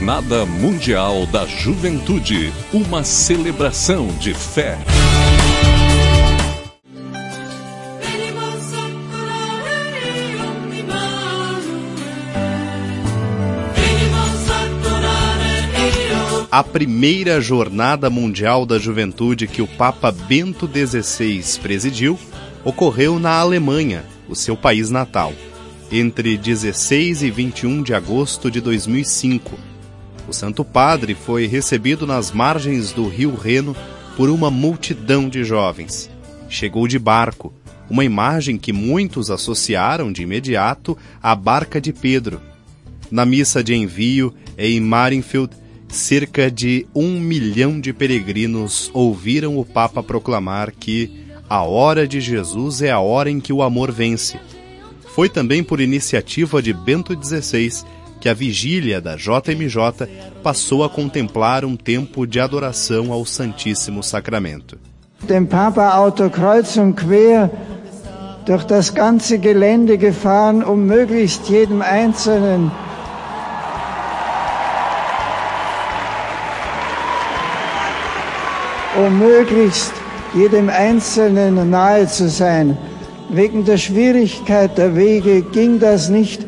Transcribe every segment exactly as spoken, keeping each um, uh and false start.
Jornada Mundial da Juventude, uma celebração de fé. A primeira Jornada Mundial da Juventude que o Papa Bento dezesseis presidiu ocorreu na Alemanha, o seu país natal, entre dezesseis e vinte e um de agosto de dois mil e cinco. O Santo Padre foi recebido nas margens do Rio Reno por uma multidão de jovens. Chegou de barco, uma imagem que muitos associaram de imediato à barca de Pedro. Na missa de envio em Marienfeld, cerca de um milhão de peregrinos ouviram o Papa proclamar que a hora de Jesus é a hora em que o amor vence. Foi também por iniciativa de Bento dezesseis que a vigília da J M J passou a contemplar um tempo de adoração ao Santíssimo Sacramento. Dem Papa Auto kreuz und quer durch das ganze Gelände gefahren, um möglichst jedem Einzelnen um möglichst jedem Einzelnen nahe zu sein. Wegen der Schwierigkeit der Wege ging das nicht.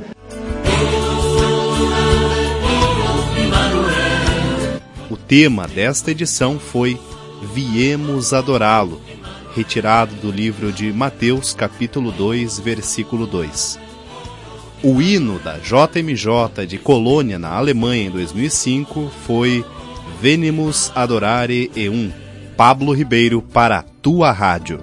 O tema desta edição foi Viemos adorá-lo, retirado do livro de Mateus, capítulo dois, versículo dois. O hino da J M J de Colônia, na Alemanha, em dois mil e cinco, foi Venemus adorare eum. Pablo Ribeiro para a tua rádio.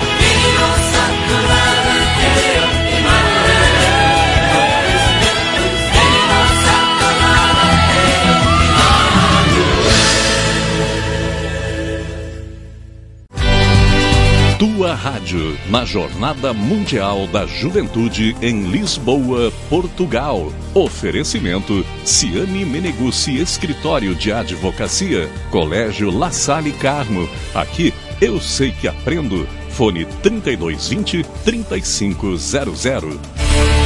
Tua Rádio, na Jornada Mundial da Juventude em Lisboa, Portugal. Oferecimento Ciane Meneguzzi Escritório de Advocacia, Colégio La Salle Carmo. Aqui eu sei que aprendo. Fone trinta e dois vinte, trinta e cinco zero zero.